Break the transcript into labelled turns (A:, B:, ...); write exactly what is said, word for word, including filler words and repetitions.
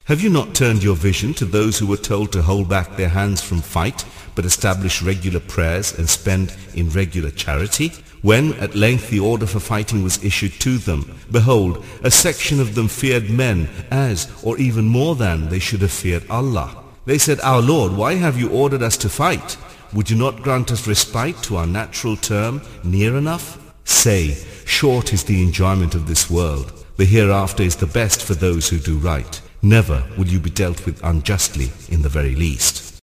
A: Have you not turned your vision to those who were told to hold back their hands from fight, but establish regular prayers and spend in regular charity? When at length the order for fighting was issued to them, behold, a section of them feared men as, or even more than, they should have feared Allah. They said, Our Lord, why have you ordered us to fight? Would you not grant us respite to our natural term near enough? Say, short is the enjoyment of this world. The hereafter is the best for those who do right. Never will you be dealt with unjustly in the very least.